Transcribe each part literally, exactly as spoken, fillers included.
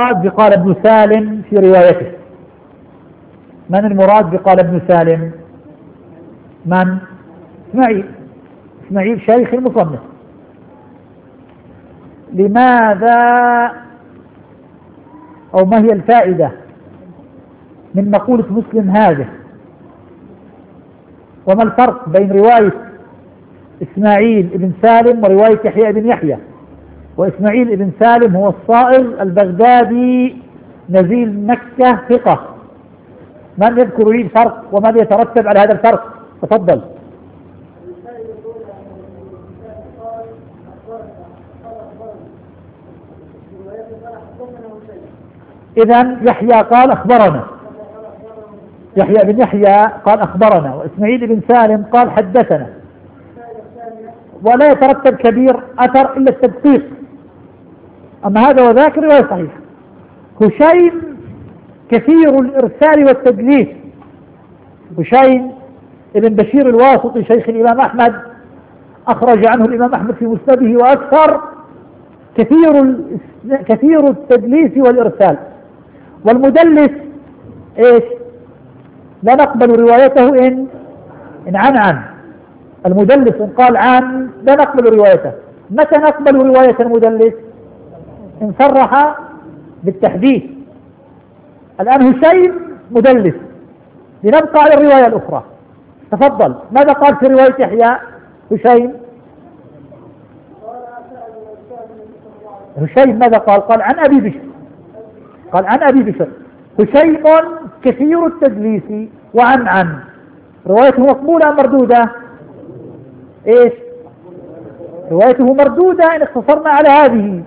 المراد بقال ابن سالم في روايته؟ من المراد بقال ابن سالم؟ من؟ إسماعيل إسماعيل شيخ المصنف. لماذا أو ما هي الفائدة من مقولة مسلم هذه؟ وما الفرق بين رواية إسماعيل بن سالم ورواية يحيى بن يحيى؟ وإسماعيل بن سالم هو الصائغ البغدادي نزيل مكة ثقة. من يذكر لي الفرق وماذا يترتب على هذا الفرق؟ تفضل. إذن يحيى قال أخبرنا، يحيى بن يحيى قال أخبرنا، وإسماعيل بن سالم قال حدثنا، ولا يترتب كبير أثر إلا التدقيق. أما هذا وذاك رواية صحيحة. هشيم كثير الإرسال والتدليس، هشيم ابن بشير الواسطي شيخ الإمام أحمد، أخرج عنه الإمام أحمد في مسنده وأكثر، كثير كثير التدليس والإرسال. والمدلس إيش؟ لا نقبل روايته إن إن عن عن المدلس إن قال عن لا نقبل روايته. متى نقبل رواية المدلس؟ إن صرح بالتحديث. الآن هشيم مدلس، لنبقى على الرواية الأخرى. تفضل. ماذا قال في رواية يحيى هشيم؟ هشيم ماذا قال؟ قال عن أبي بشر، قال عن أبي بشر. هشيم كثير التدليس وعن عن، روايته مقبولة أم مردودة؟ إيش؟ روايته مردودة إن اختصرنا على هذه.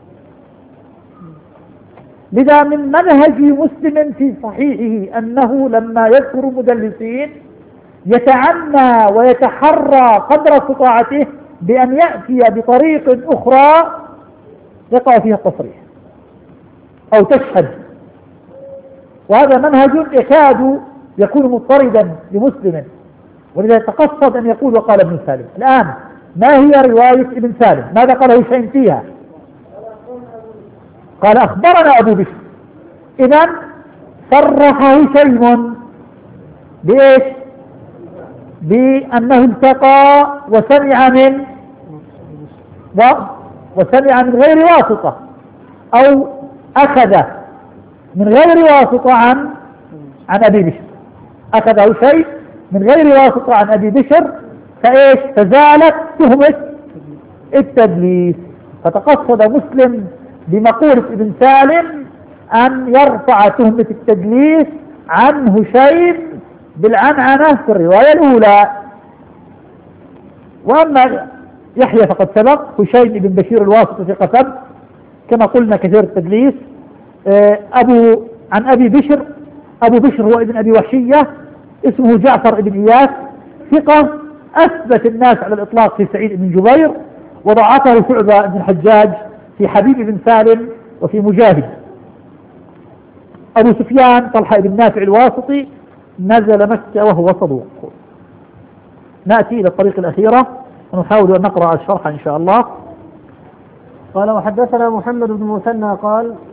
لذا من منهج مسلم في صحيحه أنه لما يذكر مدلسين يتعنى ويتحرى قدر استطاعته بأن يأتي بطريق أخرى يقع فيها التصريح أو تشهد. وهذا منهج يكاد يكون مضطردا لمسلم، ولذا يتقصد أن يقول وقال ابن سالم. الآن ما هي رواية ابن سالم؟ ماذا قال هشيم فيها؟ قال أخبرنا أبو بشر. إذن صرح هشيم بإيش؟ بأنه التقى وسمع من وسمع من غير واسطة، أو أخذ من غير واسطة عن عن أبي بشر. أخذ هشيم من غير واسطة عن أبي بشر، فإيش؟ فزالت تهمة التدليس. فتقصد مسلم بمقولة ابن سالم أن يرفع تهمة التدليس عن هشيم بالعنعنة في الرواية الأولى. وأما يحيى فقد سبق، هشيم بن بشير الواسطي ثقة سبق كما قلنا كثير التدليس. أبو عن أبي بشر، أبو بشر هو ابن أبي وحشية، اسمه جعفر بن إياس، ثقة أثبت الناس على الإطلاق في سعيد بن جبير، وضعفه شعبة بن الحجاج في حبيب بن سالم وفي مجاهد. أبو سفيان طلحة بن نافع الواسطي نزل مكة وهو صدوق. نأتي إلى الطريق الأخيرة ونحاول أن نقرأ الشرح إن شاء الله. قال وحدثنا محمد بن مثنى قال